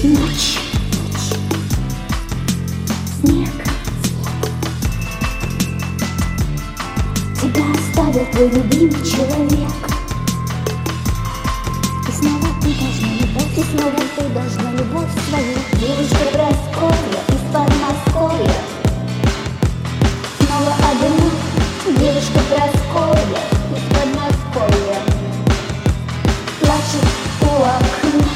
Ночь, снег, тебя оставил твой любимый человек. И снова ты должна любовь, и снова ты должна любовь свою. Девушка Прасковья из Подмосковья, снова одна. Девушка Прасковья из Подмосковья плачет у окна.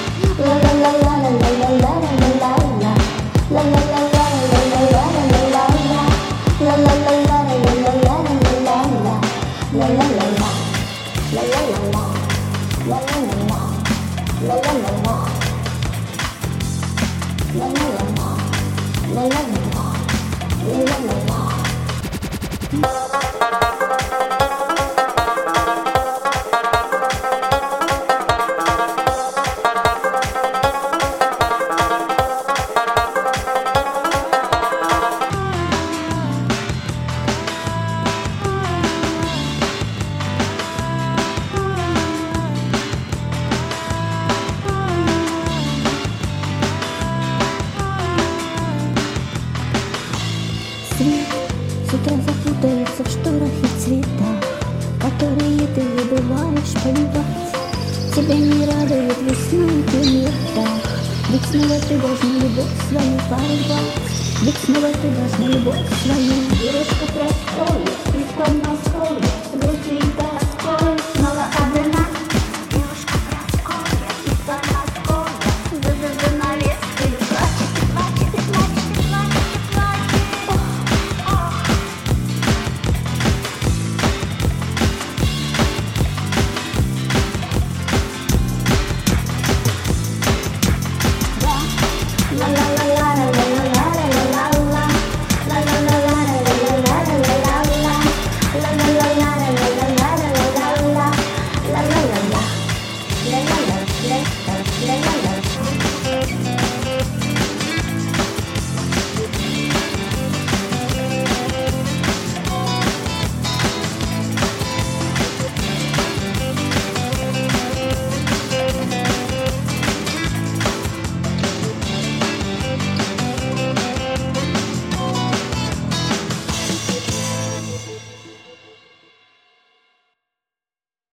Свет с утра запутается в шторах и цветах, которые ты забываешь поливать. Тебя не радует весна и темнота, ведь снова ты должна любовь свою порвать. Ведь снова ты должна любовь свою. Девушка Прасковья из Подмосковья, грустит.